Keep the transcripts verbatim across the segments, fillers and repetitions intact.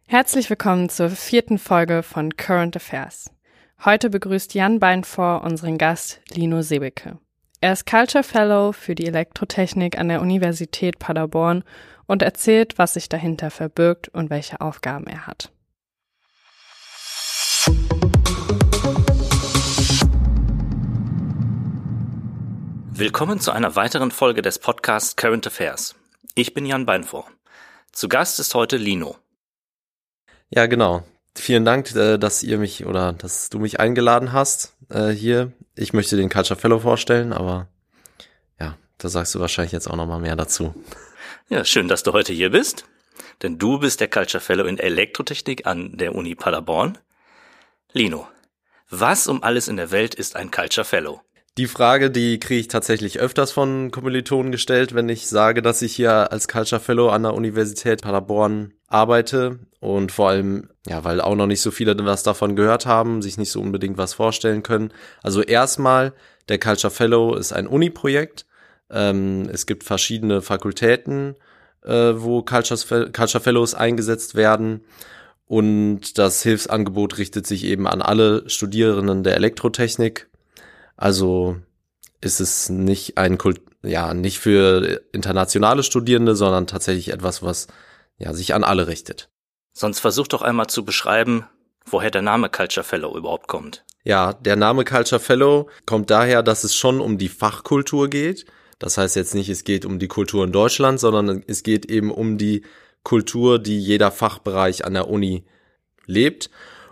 Herzlich willkommen zur vierten Folge von Current Affairs. Heute begrüßt Jan Beinfohr unseren Gast Lino Sebeke. Er ist Culture Fellow für die Elektrotechnik an der Universität Paderborn und erzählt, was sich dahinter verbirgt und welche Aufgaben er hat. Willkommen zu einer weiteren Folge des Podcasts Current Affairs. Ich bin Jan Beinfohr. Zu Gast ist heute Lino. Ja, genau. Vielen Dank, dass ihr mich oder dass du mich eingeladen hast äh, hier. Ich möchte den Culture Fellow vorstellen, aber ja, da sagst du wahrscheinlich jetzt auch noch mal mehr dazu. Ja, schön, dass du heute hier bist, denn du bist der Culture Fellow in Elektrotechnik an der Uni Paderborn. Lino, was um alles in der Welt ist ein Culture Fellow? Die Frage, die kriege ich tatsächlich öfters von Kommilitonen gestellt, wenn ich sage, dass ich hier als Culture Fellow an der Universität Paderborn arbeite und vor allem, ja, weil auch noch nicht so viele was davon gehört haben, sich nicht so unbedingt was vorstellen können. Also erstmal, der Culture Fellow ist ein Uni-Projekt. Ähm, es gibt verschiedene Fakultäten, äh, wo Culture, Culture Fellows eingesetzt werden und das Hilfsangebot richtet sich eben an alle Studierenden der Elektrotechnik. Also ist es nicht ein Kult, ja, nicht für internationale Studierende, sondern tatsächlich etwas, was ja sich an alle richtet. Sonst versuch doch einmal zu beschreiben, woher der Name Culture Fellow überhaupt kommt. Ja, der Name Culture Fellow kommt daher, dass es schon um die Fachkultur geht. Das heißt jetzt nicht, es geht um die Kultur in Deutschland, sondern es geht eben um die Kultur, die jeder Fachbereich an der Uni lebt.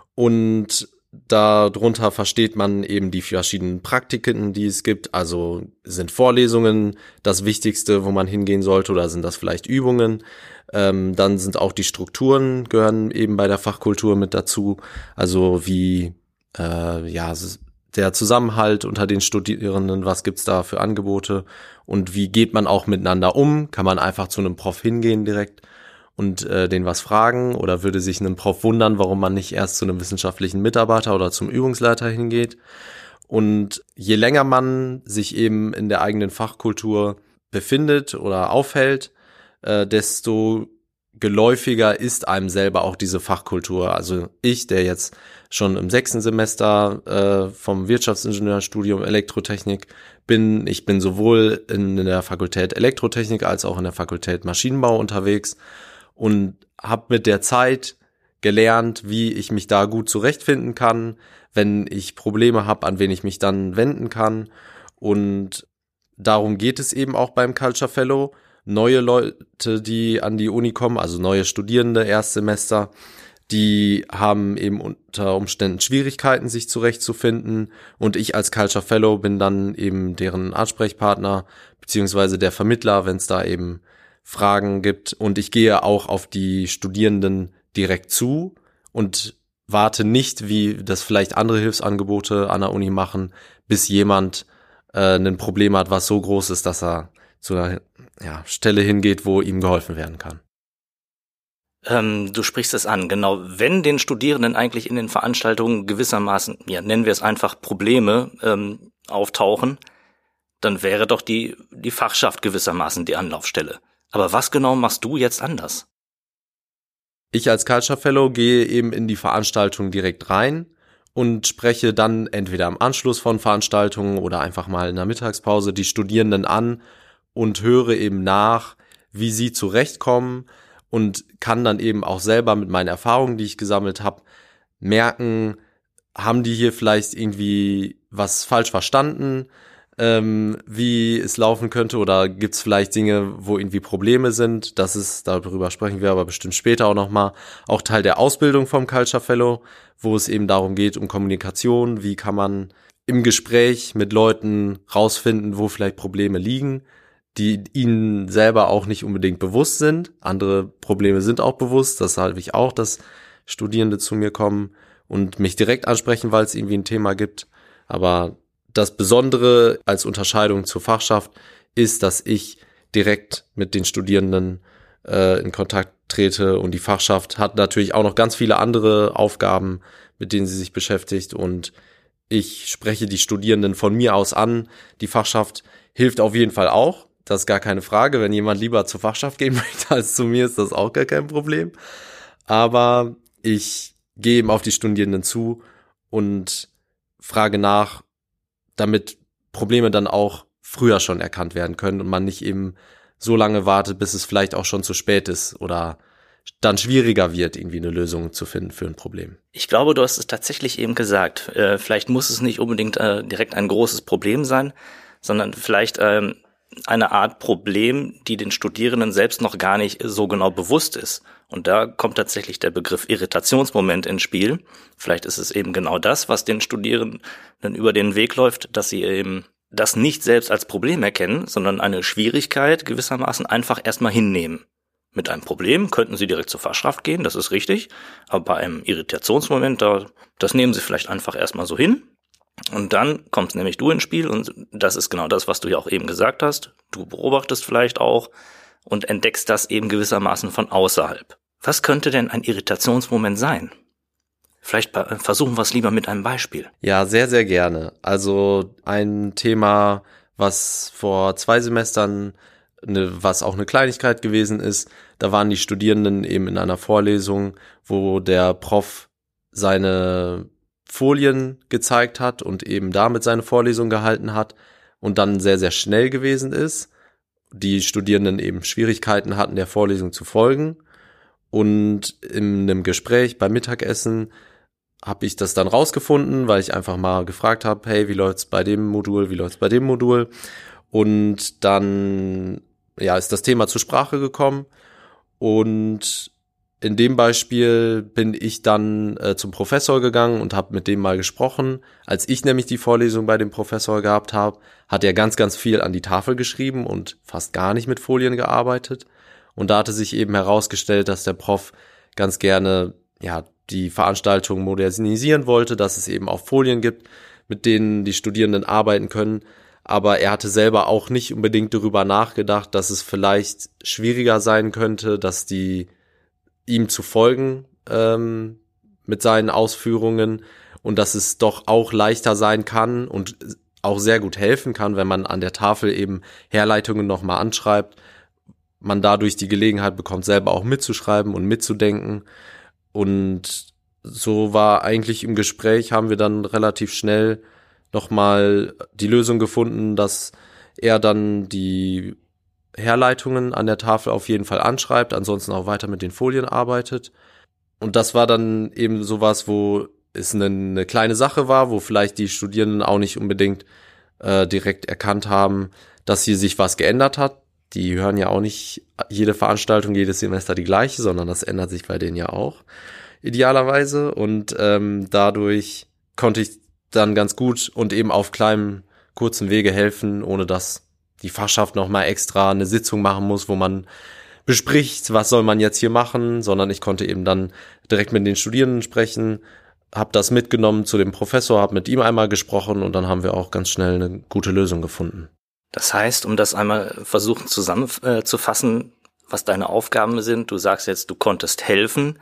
Und darunter versteht man eben die verschiedenen Praktiken, die es gibt. Also sind Vorlesungen das Wichtigste, wo man hingehen sollte, oder sind das vielleicht Übungen? Ähm, dann sind auch die Strukturen, gehören eben bei der Fachkultur mit dazu. Also wie äh, ja der Zusammenhalt unter den Studierenden, was gibt's da für Angebote und wie geht man auch miteinander um? Kann man einfach zu einem Prof hingehen direkt und äh, den was fragen, oder würde sich ein Prof wundern, warum man nicht erst zu einem wissenschaftlichen Mitarbeiter oder zum Übungsleiter hingeht? Und je länger man sich eben in der eigenen Fachkultur befindet oder aufhält, äh, desto geläufiger ist einem selber auch diese Fachkultur. Also ich, der jetzt schon im sechsten Semester äh, vom Wirtschaftsingenieurstudium Elektrotechnik bin, ich bin sowohl in der Fakultät Elektrotechnik als auch in der Fakultät Maschinenbau unterwegs und habe mit der Zeit gelernt, wie ich mich da gut zurechtfinden kann, wenn ich Probleme habe, an wen ich mich dann wenden kann. Und darum geht es eben auch beim Culture Fellow. Neue Leute, die an die Uni kommen, also neue Studierende, Erstsemester, die haben eben unter Umständen Schwierigkeiten, sich zurechtzufinden. Und ich als Culture Fellow bin dann eben deren Ansprechpartner beziehungsweise der Vermittler, wenn es da eben Fragen gibt, und ich gehe auch auf die Studierenden direkt zu und warte nicht, wie das vielleicht andere Hilfsangebote an der Uni machen, bis jemand äh, ein Problem hat, was so groß ist, dass er zu einer ja, Stelle hingeht, wo ihm geholfen werden kann. Ähm, du sprichst es an, genau. Wenn den Studierenden eigentlich in den Veranstaltungen gewissermaßen, ja, nennen wir es einfach Probleme ähm, auftauchen, dann wäre doch die die Fachschaft gewissermaßen die Anlaufstelle. Aber was genau machst du jetzt anders? Ich als Culture Fellow gehe eben in die Veranstaltung direkt rein und spreche dann entweder am Anschluss von Veranstaltungen oder einfach mal in der Mittagspause die Studierenden an und höre eben nach, wie sie zurechtkommen, und kann dann eben auch selber mit meinen Erfahrungen, die ich gesammelt habe, merken, haben die hier vielleicht irgendwie was falsch verstanden, ähm, wie es laufen könnte, oder gibt es vielleicht Dinge, wo irgendwie Probleme sind. Das ist, darüber sprechen wir aber bestimmt später auch nochmal, auch Teil der Ausbildung vom Culture Fellow, wo es eben darum geht, um Kommunikation, wie kann man im Gespräch mit Leuten rausfinden, wo vielleicht Probleme liegen, die ihnen selber auch nicht unbedingt bewusst sind. Andere Probleme sind auch bewusst, das halte ich auch, dass Studierende zu mir kommen und mich direkt ansprechen, weil es irgendwie ein Thema gibt. Aber das Besondere als Unterscheidung zur Fachschaft ist, dass ich direkt mit den Studierenden äh, in Kontakt trete, und die Fachschaft hat natürlich auch noch ganz viele andere Aufgaben, mit denen sie sich beschäftigt, und ich spreche die Studierenden von mir aus an. Die Fachschaft hilft auf jeden Fall auch, das ist gar keine Frage. Wenn jemand lieber zur Fachschaft gehen möchte als zu mir, ist das auch gar kein Problem. aber ich gehe eben auf die Studierenden zu und frage nach, damit Probleme dann auch früher schon erkannt werden können und man nicht eben so lange wartet, bis es vielleicht auch schon zu spät ist oder dann schwieriger wird, irgendwie eine Lösung zu finden für ein Problem. Ich glaube, du hast es tatsächlich eben gesagt. Äh, vielleicht muss es nicht unbedingt äh, direkt ein großes Problem sein, sondern vielleicht ähm, eine Art Problem, die den Studierenden selbst noch gar nicht so genau bewusst ist. Und da kommt tatsächlich der Begriff Irritationsmoment ins Spiel. Vielleicht ist es eben genau das, was den Studierenden über den Weg läuft, dass sie eben das nicht selbst als Problem erkennen, sondern eine Schwierigkeit gewissermaßen einfach erstmal hinnehmen. Mit einem Problem könnten sie direkt zur Fachschaft gehen, das ist richtig, aber bei einem Irritationsmoment, da, das nehmen sie vielleicht einfach erstmal so hin. Und dann kommst nämlich du ins Spiel und das ist genau das, was du ja auch eben gesagt hast. Du beobachtest vielleicht auch und entdeckst das eben gewissermaßen von außerhalb. Was könnte denn ein Irritationsmoment sein? Vielleicht versuchen wir es lieber mit einem Beispiel. Ja, sehr, sehr gerne. Also ein Thema, was vor zwei Semestern, eine, was auch eine Kleinigkeit gewesen ist, da waren die Studierenden eben in einer Vorlesung, wo der Prof seine Folien gezeigt hat und eben damit seine Vorlesung gehalten hat und dann sehr, sehr schnell gewesen ist. Die Studierenden eben Schwierigkeiten hatten, der Vorlesung zu folgen. Und in einem Gespräch beim Mittagessen habe ich das dann rausgefunden, weil ich einfach mal gefragt habe, hey, wie läuft's bei dem Modul, wie läuft's bei dem Modul? Und dann ja, ist das Thema zur Sprache gekommen und in dem Beispiel bin ich dann äh, zum Professor gegangen und habe mit dem mal gesprochen. Als ich nämlich die Vorlesung bei dem Professor gehabt habe, hat er ganz, ganz viel an die Tafel geschrieben und fast gar nicht mit Folien gearbeitet. Und da hatte sich eben herausgestellt, dass der Prof ganz gerne ja die Veranstaltung modernisieren wollte, dass es eben auch Folien gibt, mit denen die Studierenden arbeiten können. Aber er hatte selber auch nicht unbedingt darüber nachgedacht, dass es vielleicht schwieriger sein könnte, dass die ihm zu folgen ähm, mit seinen Ausführungen und dass es doch auch leichter sein kann und auch sehr gut helfen kann, wenn man an der Tafel eben Herleitungen nochmal anschreibt, man dadurch die Gelegenheit bekommt, selber auch mitzuschreiben und mitzudenken. Und so war eigentlich im Gespräch, haben wir dann relativ schnell nochmal die Lösung gefunden, dass er dann die Herleitungen an der Tafel auf jeden Fall anschreibt, ansonsten auch weiter mit den Folien arbeitet. Und das war dann eben sowas, wo es eine, eine kleine Sache war, wo vielleicht die Studierenden auch nicht unbedingt äh, direkt erkannt haben, dass hier sich was geändert hat. Die hören ja auch nicht jede Veranstaltung, jedes Semester die gleiche, sondern das ändert sich bei denen ja auch idealerweise. Und ähm, dadurch konnte ich dann ganz gut und eben auf kleinem, kurzen Wege helfen, ohne dass die Fachschaft nochmal extra eine Sitzung machen muss, wo man bespricht, was soll man jetzt hier machen, sondern ich konnte eben dann direkt mit den Studierenden sprechen, habe das mitgenommen zu dem Professor, habe mit ihm einmal gesprochen und dann haben wir auch ganz schnell eine gute Lösung gefunden. Das heißt, um das einmal versuchen zusammenzufassen, was deine Aufgaben sind, du sagst jetzt, du konntest helfen.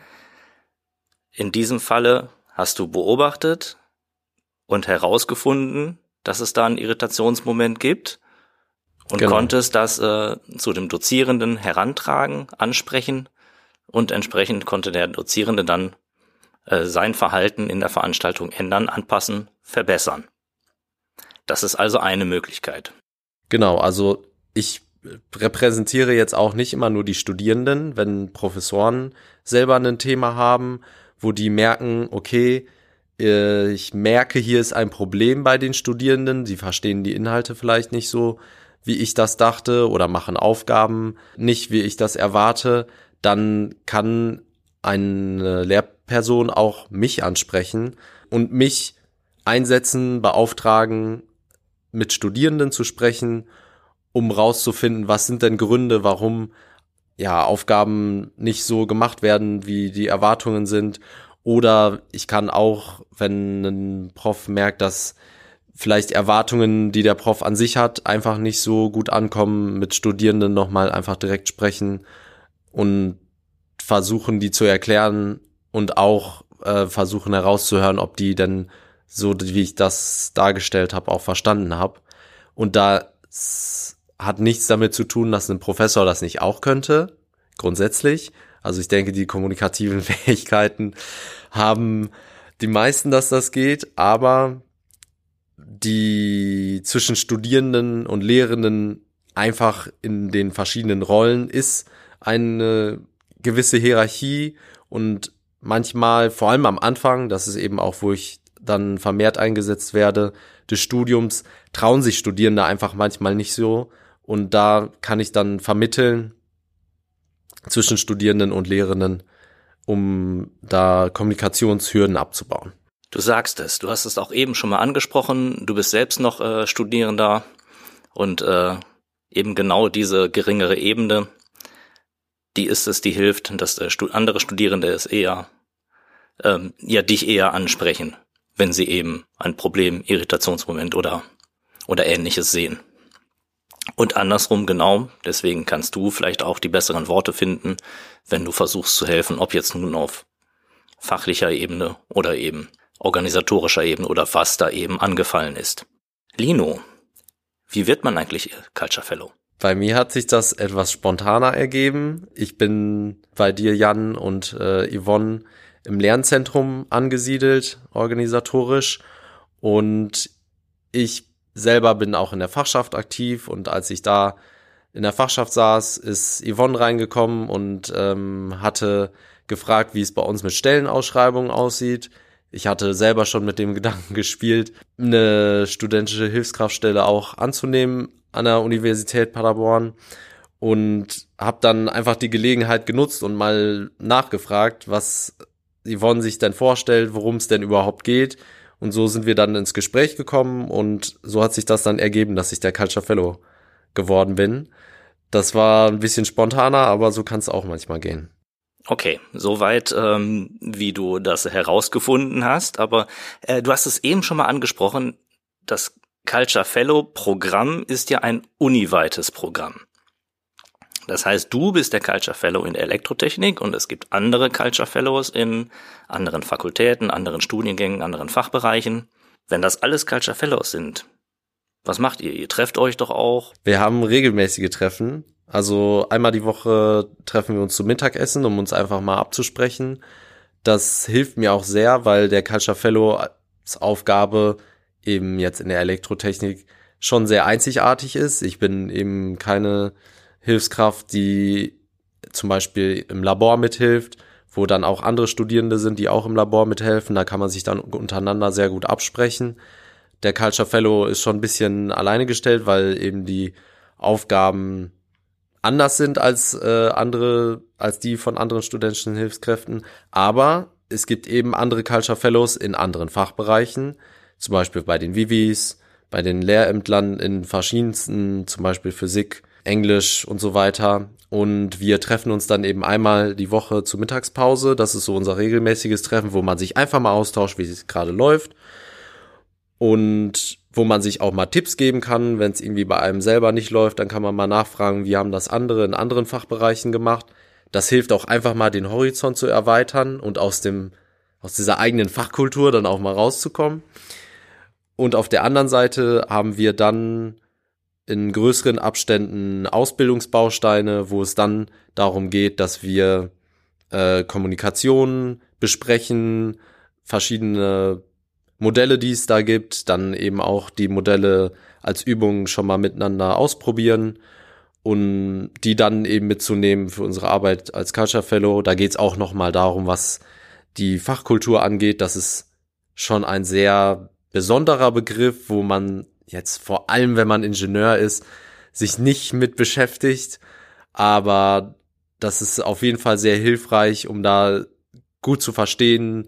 In diesem Falle hast du beobachtet und herausgefunden, dass es da einen Irritationsmoment gibt. Und genau. konntest das äh, zu dem Dozierenden herantragen, ansprechen und entsprechend konnte der Dozierende dann äh, sein Verhalten in der Veranstaltung ändern, anpassen, verbessern. Das ist also eine Möglichkeit. Genau, also ich repräsentiere jetzt auch nicht immer nur die Studierenden, wenn Professoren selber ein Thema haben, wo die merken, okay, äh, ich merke, hier ist ein Problem bei den Studierenden, sie verstehen die Inhalte vielleicht nicht so, wie ich das dachte oder machen Aufgaben nicht, wie ich das erwarte, dann kann eine Lehrperson auch mich ansprechen und mich einsetzen, beauftragen, mit Studierenden zu sprechen, um rauszufinden, was sind denn Gründe, warum ja Aufgaben nicht so gemacht werden, wie die Erwartungen sind. Oder ich kann auch, wenn ein Prof merkt, dass vielleicht Erwartungen, die der Prof an sich hat, einfach nicht so gut ankommen, mit Studierenden nochmal einfach direkt sprechen und versuchen, die zu erklären und auch äh, versuchen herauszuhören, ob die denn so, wie ich das dargestellt habe, auch verstanden habe. Und da hat nichts damit zu tun, dass ein Professor das nicht auch könnte, grundsätzlich, Also ich denke, die kommunikativen Fähigkeiten haben die meisten, dass das geht, aber die zwischen Studierenden und Lehrenden einfach in den verschiedenen Rollen ist eine gewisse Hierarchie und manchmal, vor allem am Anfang, das ist eben auch, wo ich dann vermehrt eingesetzt werde, des Studiums, trauen sich Studierende einfach manchmal nicht so und da kann ich dann vermitteln zwischen Studierenden und Lehrenden, um da Kommunikationshürden abzubauen. Du sagst es, du hast es auch eben schon mal angesprochen, du bist selbst noch äh, Studierender und äh, eben genau diese geringere Ebene, die ist es, die hilft, dass äh, andere Studierende es eher, ähm, ja, dich eher ansprechen, wenn sie eben ein Problem, Irritationsmoment oder oder Ähnliches sehen. Und andersrum genau, deswegen kannst du vielleicht auch die besseren Worte finden, wenn du versuchst zu helfen, ob jetzt nun auf fachlicher Ebene oder eben organisatorischer Ebene oder was da eben angefallen ist. Lino, wie wird man eigentlich Culture Fellow? Bei mir hat sich das etwas spontaner ergeben. Ich bin bei dir, Jan, und äh, Yvonne im Lernzentrum angesiedelt, organisatorisch. Und ich selber bin auch in der Fachschaft aktiv. Und als ich da in der Fachschaft saß, ist Yvonne reingekommen und ähm, hatte gefragt, wie es bei uns mit Stellenausschreibungen aussieht. Ich hatte selber schon mit dem Gedanken gespielt, eine studentische Hilfskraftstelle auch anzunehmen an der Universität Paderborn und habe dann einfach die Gelegenheit genutzt und mal nachgefragt, was Yvonne sich denn vorstellt, worum es denn überhaupt geht. Und so sind wir dann ins Gespräch gekommen und so hat sich das dann ergeben, dass ich der Culture Fellow geworden bin. Das war ein bisschen spontaner, aber so kann es auch manchmal gehen. Okay, soweit, ähm, wie du das herausgefunden hast, aber äh, du hast es eben schon mal angesprochen, das Culture Fellow Programm ist ja ein uniweites Programm. Das heißt, du bist der Culture Fellow in der Elektrotechnik und es gibt andere Culture Fellows in anderen Fakultäten, anderen Studiengängen, anderen Fachbereichen. Wenn das alles Culture Fellows sind, was macht ihr? Ihr trefft euch doch auch? Wir haben regelmäßige Treffen. Also einmal die Woche treffen wir uns zum Mittagessen, um uns einfach mal abzusprechen. Das hilft mir auch sehr, weil der Culture Fellow als Aufgabe eben jetzt in der Elektrotechnik schon sehr einzigartig ist. Ich bin eben keine Hilfskraft, die zum Beispiel im Labor mithilft, wo dann auch andere Studierende sind, die auch im Labor mithelfen. Da kann man sich dann untereinander sehr gut absprechen. Der Culture Fellow ist schon ein bisschen alleine gestellt, weil eben die Aufgaben anders sind als äh, andere, als die von anderen studentischen Hilfskräften. Aber es gibt eben andere Culture Fellows in anderen Fachbereichen, zum Beispiel bei den Vivis, bei den Lehrämtlern in verschiedensten, zum Beispiel Physik, Englisch und so weiter. Und wir treffen uns dann eben einmal die Woche zur Mittagspause. Das ist so unser regelmäßiges Treffen, wo man sich einfach mal austauscht, wie es gerade läuft. Und wo man sich auch mal Tipps geben kann, wenn es irgendwie bei einem selber nicht läuft, dann kann man mal nachfragen, wie haben das andere in anderen Fachbereichen gemacht. Das hilft auch einfach mal, den Horizont zu erweitern und aus dem aus dieser eigenen Fachkultur dann auch mal rauszukommen. Und auf der anderen Seite haben wir dann in größeren Abständen Ausbildungsbausteine, wo es dann darum geht, dass wir äh, Kommunikation besprechen, verschiedene Modelle, die es da gibt, dann eben auch die Modelle als Übung schon mal miteinander ausprobieren und die dann eben mitzunehmen für unsere Arbeit als Culture Fellow. Da geht es auch nochmal darum, was die Fachkultur angeht. Das ist schon ein sehr besonderer Begriff, wo man jetzt vor allem, wenn man Ingenieur ist, sich nicht mit beschäftigt. Aber das ist auf jeden Fall sehr hilfreich, um da gut zu verstehen,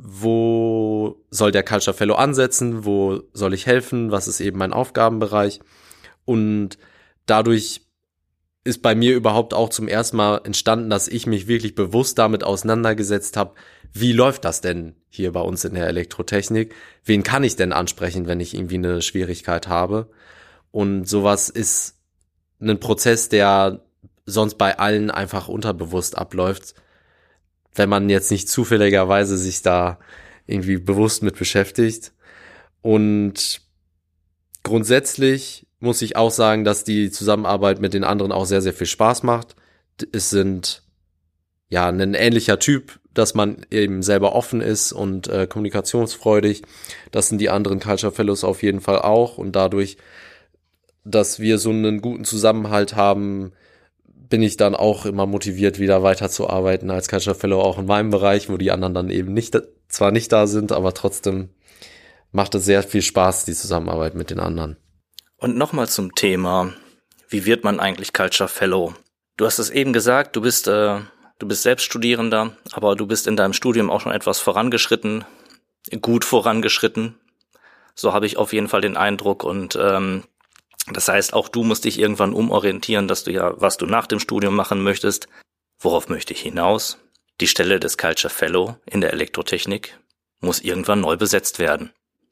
wo soll der Culture Fellow ansetzen, wo soll ich helfen, was ist eben mein Aufgabenbereich. Und dadurch ist bei mir überhaupt auch zum ersten Mal entstanden, dass ich mich wirklich bewusst damit auseinandergesetzt habe, wie läuft das denn hier bei uns in der Elektrotechnik? Wen kann ich denn ansprechen, wenn ich irgendwie eine Schwierigkeit habe? Und sowas ist ein Prozess, der sonst bei allen einfach unterbewusst abläuft, wenn man jetzt nicht zufälligerweise sich da irgendwie bewusst mit beschäftigt. Und grundsätzlich muss ich auch sagen, dass die Zusammenarbeit mit den anderen auch sehr, sehr viel Spaß macht. Es sind ja ein ähnlicher Typ, dass man eben selber offen ist und äh, kommunikationsfreudig. Das sind die anderen Culture Fellows auf jeden Fall auch. Und dadurch, dass wir so einen guten Zusammenhalt haben, bin ich dann auch immer motiviert, wieder weiterzuarbeiten als Culture Fellow, auch in meinem Bereich, wo die anderen dann eben nicht, zwar nicht da sind, aber trotzdem macht es sehr viel Spaß, die Zusammenarbeit mit den anderen. Und nochmal zum Thema, wie wird man eigentlich Culture Fellow? Du hast es eben gesagt, du bist, äh, du bist selbst Studierender, aber du bist in deinem Studium auch schon etwas vorangeschritten, gut vorangeschritten. So habe ich auf jeden Fall den Eindruck. Und ähm, das heißt, auch du musst dich irgendwann umorientieren, dass du ja, was du nach dem Studium machen möchtest. Worauf möchte ich hinaus? Die Stelle des Culture Fellow in der Elektrotechnik muss irgendwann neu besetzt werden.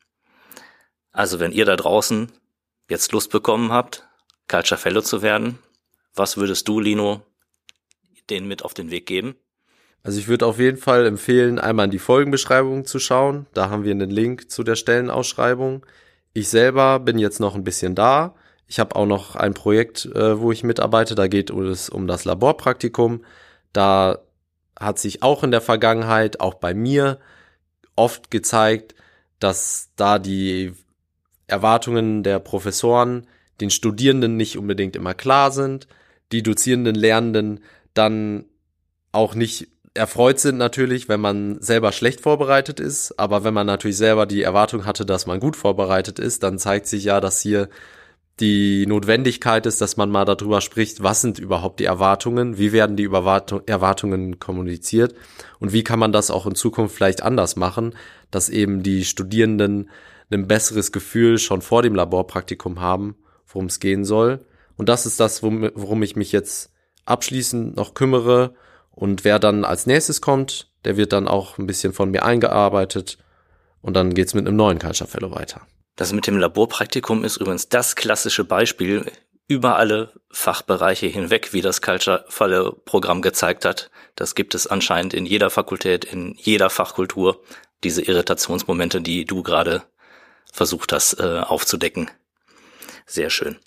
Also wenn ihr da draußen jetzt Lust bekommen habt, Culture Fellow zu werden, was würdest du, Lino, denen mit auf den Weg geben? Also ich würde auf jeden Fall empfehlen, einmal in die Folgenbeschreibung zu schauen. Da haben wir einen Link zu der Stellenausschreibung. Ich selber bin jetzt noch ein bisschen da. Ich habe auch noch ein Projekt, äh, wo ich mitarbeite. Da geht es um das Laborpraktikum. Da hat sich auch in der Vergangenheit, auch bei mir, oft gezeigt, dass da die Erwartungen der Professoren den Studierenden nicht unbedingt immer klar sind, die dozierenden Lernenden dann auch nicht erfreut sind natürlich, wenn man selber schlecht vorbereitet ist, aber wenn man natürlich selber die Erwartung hatte, dass man gut vorbereitet ist, dann zeigt sich ja, dass hier die Notwendigkeit ist, dass man mal darüber spricht, was sind überhaupt die Erwartungen, wie werden die Erwartungen kommuniziert und wie kann man das auch in Zukunft vielleicht anders machen, dass eben die Studierenden ein besseres Gefühl schon vor dem Laborpraktikum haben, worum es gehen soll. Und das ist das, worum ich mich jetzt abschließend noch kümmere. Und wer dann als nächstes kommt, der wird dann auch ein bisschen von mir eingearbeitet. Und dann geht's mit einem neuen Culture Fellow weiter. Das mit dem Laborpraktikum ist übrigens das klassische Beispiel über alle Fachbereiche hinweg, wie das Culture Fellow Programm gezeigt hat. Das gibt es anscheinend in jeder Fakultät, in jeder Fachkultur. Diese Irritationsmomente, die du gerade versucht hast äh, aufzudecken. Sehr schön.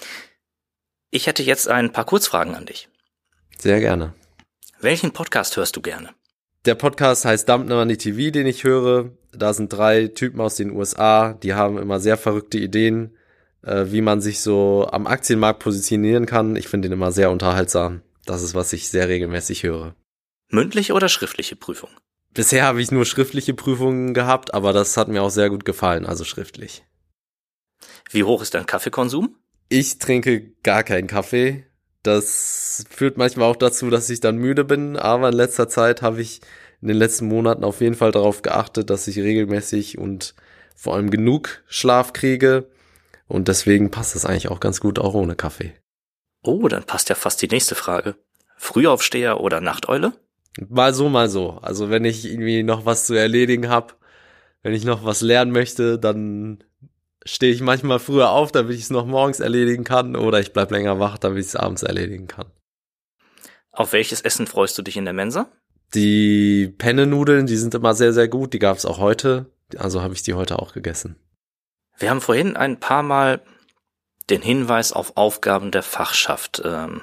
Ich hätte jetzt ein paar Kurzfragen an dich. Sehr gerne. Welchen Podcast hörst du gerne? Der Podcast heißt Dump Money T V, den ich höre. Da sind drei Typen aus den U S A, die haben immer sehr verrückte Ideen, äh, wie man sich so am Aktienmarkt positionieren kann. Ich finde den immer sehr unterhaltsam. Das ist, was ich sehr regelmäßig höre. Mündliche oder schriftliche Prüfung? Bisher habe ich nur schriftliche Prüfungen gehabt, aber das hat mir auch sehr gut gefallen, also schriftlich. Wie hoch ist dein Kaffeekonsum? Ich trinke gar keinen Kaffee. Das führt manchmal auch dazu, dass ich dann müde bin, aber in letzter Zeit habe ich in den letzten Monaten auf jeden Fall darauf geachtet, dass ich regelmäßig und vor allem genug Schlaf kriege und deswegen passt es eigentlich auch ganz gut, auch ohne Kaffee. Oh, dann passt ja fast die nächste Frage. Frühaufsteher oder Nachteule? Mal so, mal so. Also wenn ich irgendwie noch was zu erledigen habe, wenn ich noch was lernen möchte, dann stehe ich manchmal früher auf, damit ich es noch morgens erledigen kann, oder ich bleib länger wach, damit ich es abends erledigen kann. Auf welches Essen freust du dich in der Mensa? Die Penne-Nudeln, die sind immer sehr, sehr gut. Die gab es auch heute. Also habe ich die heute auch gegessen. Wir haben vorhin ein paar Mal den Hinweis auf Aufgaben der Fachschaft ähm,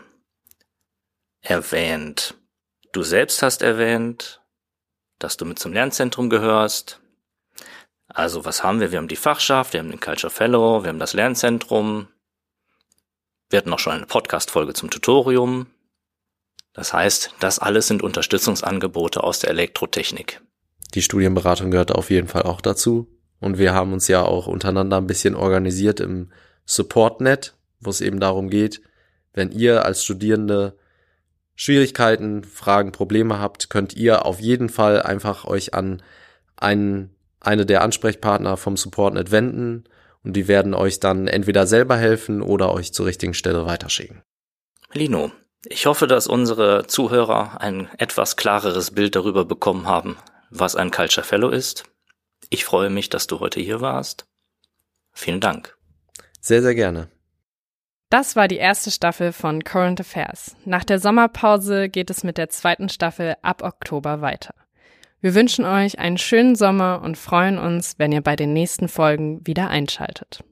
erwähnt. Du selbst hast erwähnt, dass du mit zum Lernzentrum gehörst. Also was haben wir? Wir haben die Fachschaft, wir haben den Culture Fellow, wir haben das Lernzentrum. Wir hatten auch schon eine Podcast-Folge zum Tutorium. Das heißt, das alles sind Unterstützungsangebote aus der Elektrotechnik. Die Studienberatung gehört auf jeden Fall auch dazu. Und wir haben uns ja auch untereinander ein bisschen organisiert im Support-Net, wo es eben darum geht, wenn ihr als Studierende Schwierigkeiten, Fragen, Probleme habt, könnt ihr auf jeden Fall einfach euch an einen, eine der Ansprechpartner vom Support.net wenden und die werden euch dann entweder selber helfen oder euch zur richtigen Stelle weiterschicken. Lino, ich hoffe, dass unsere Zuhörer ein etwas klareres Bild darüber bekommen haben, was ein Culture Fellow ist. Ich freue mich, dass du heute hier warst. Vielen Dank. Sehr, sehr gerne. Das war die erste Staffel von Current Affairs. Nach der Sommerpause geht es mit der zweiten Staffel ab Oktober weiter. Wir wünschen euch einen schönen Sommer und freuen uns, wenn ihr bei den nächsten Folgen wieder einschaltet.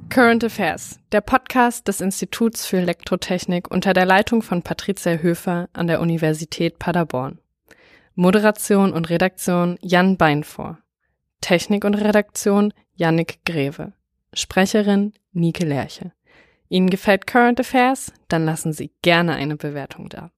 Current Affairs, der Podcast des Instituts für Elektrotechnik unter der Leitung von Patricia Höfer an der Universität Paderborn. Moderation und Redaktion Jan Beinfor. Technik und Redaktion Jannik Greve. Sprecherin Nike Lerche. Ihnen gefällt Current Affairs? Dann lassen Sie gerne eine Bewertung da.